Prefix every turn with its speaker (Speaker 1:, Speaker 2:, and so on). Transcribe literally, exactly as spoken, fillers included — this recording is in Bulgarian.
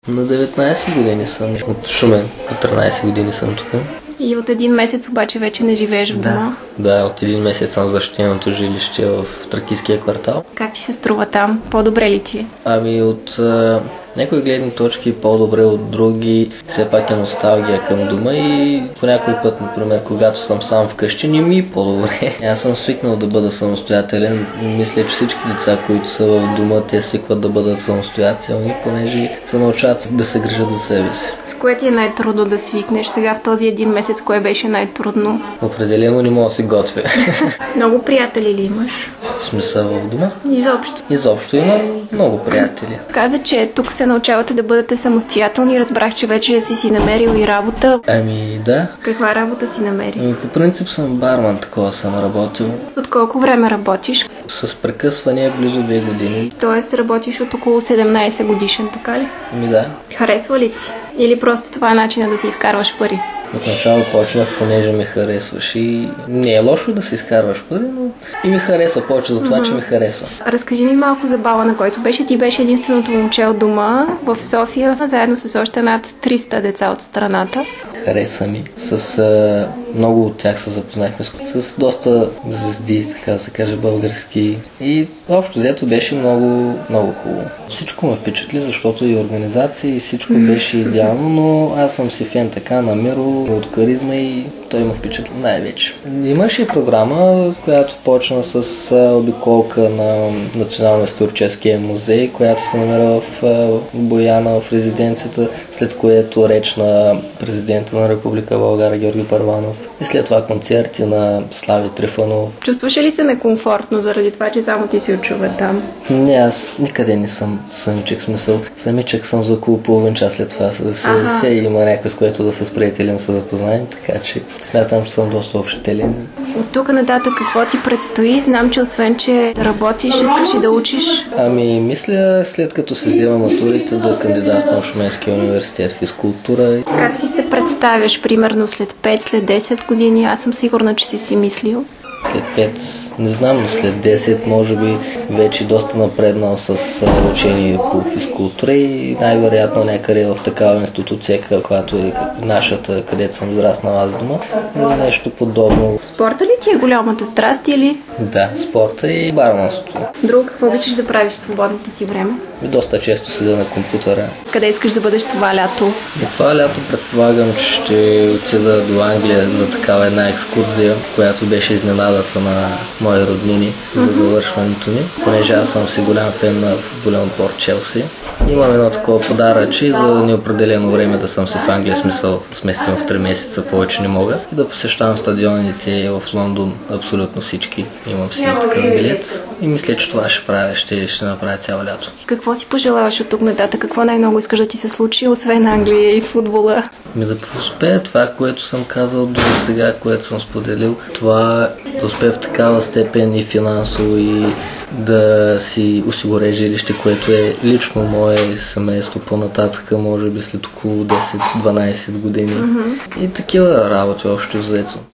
Speaker 1: На деветнайсет години съм от Шумен, от тринайсет години съм тук.
Speaker 2: И от един месец обаче вече не живееш в дома?
Speaker 1: Да, да, от един месец съм в защитеното жилище в Тракийския квартал.
Speaker 2: Как ти се струва там? По-добре ли ти?
Speaker 1: Ами от а, някои гледни точки по-добре, от други все пак е носталгия към дома и по някой път, например, когато съм сам вкъщи, не ми е по-добре. Аз съм свикнал да бъда самостоятелен. Мисля, че всички деца, които са в дома, те свикват да бъдат самостоятелни, понеже се научават да се грижат за себе си.
Speaker 2: С кое ти е най-трудно да свикнеш? Сега в този един месец кое беше най-трудно?
Speaker 1: Определено не мога да се готвя.
Speaker 2: Много приятели ли имаш?
Speaker 1: В смисъл в дома?
Speaker 2: Изобщо.
Speaker 1: Изобщо имам много приятели.
Speaker 2: Каза, че тук се научавате да бъдете самостоятелни. Разбрах, че вече си си намерил и работа.
Speaker 1: Ами да.
Speaker 2: Каква работа си намери?
Speaker 1: Ами, по принцип съм барман, такова съм работил.
Speaker 2: От колко време работиш?
Speaker 1: С прекъсване близо две години.
Speaker 2: Тоест работиш от около седемнайсет годишен, така ли?
Speaker 1: Ами да.
Speaker 2: Харесва ли ти? Или просто това е начинът да си изкарваш пари?
Speaker 1: Отначало почнах, понеже ми харесваш и не е лошо да си изкарваш пари, но и ми хареса повече за това, mm-hmm. че ми хареса.
Speaker 2: Разкажи ми малко за бала, на който беше. Ти беше единственото момче от дома в София, заедно с още над триста деца от страната.
Speaker 1: Хареса ми. С а, много от тях се запознахме с, с доста звезди, така да се каже, български. И общо взето беше много, много хубаво. Всичко ме впечатли, защото и организация, и всичко mm-hmm. беше идеално, но аз съм си фен така на Миро, от каризма и той ме впечатли най-вече. Имаше програма, която почна с а, обиколка на Националния историческия музей, която се намира в а, Бояна, в резиденцията, след което реч на президента на Република България Георги Първанов и след това концерти на Слави Трифонов.
Speaker 2: Чувстваше ли се некомфортно заради това, че само ти си отчува там?
Speaker 1: Не, аз никъде не съм самичък, смисъл. Самичък съм за около половин час след това, да се ага. се има някой, с което да се с приятелим се запознаем, така че смятам, че съм доста общителен.
Speaker 2: От тук нататък какво ти предстои? Знам, че освен, че да работиш, искаш и да учиш.
Speaker 1: Ами, мисля, след като се взема матурите, да кандидатствам в Шуменския университет физкултура.
Speaker 2: Как си се представяш, примерно след пет, след десет години? Аз съм сигурна, че си си мислил.
Speaker 1: След пет, не знам, но след десет, може би вече доста напреднал с учение по физкултура и най-вероятно някъде в такава институция, която е нашата, където съм израснал аз дома, или нещо подобно.
Speaker 2: Спорта ли ти е голямата страст или?
Speaker 1: Да, спорта и барманството.
Speaker 2: Друго, какво обичаш да правиш в свободното си време?
Speaker 1: И доста често седя на компютъра.
Speaker 2: Къде искаш да бъдеш това лято?
Speaker 1: И това лято предполагам, че ще отида до Англия за такава една екскурзия, която беше изненадата на мои роднини mm-hmm. за завършването ми, понеже аз съм си голям фен на футболен отбор Челси. Имам едно такова подаръче за неопределено време да съм си в Англия, смисъл сместим в три месеца, повече не мога. И да посещавам стадионите в Лондон, абсолютно всички. Имам си такъв билет и мисля, че това ще правя, ще, ще направя цяло лято.
Speaker 2: Какво си пожелаваш от тук нататък? Какво най-много искаш да ти се случи, освен Англия и футбола?
Speaker 1: Ми да преуспея това, което съм казал до сега, което съм споделил. Това да успея в такава степен и финансово и да си осигуря жилище, което е лично мое семейство по-нататък, може би след около десет-дванайсет години. Mm-hmm. И такива работи общо взето.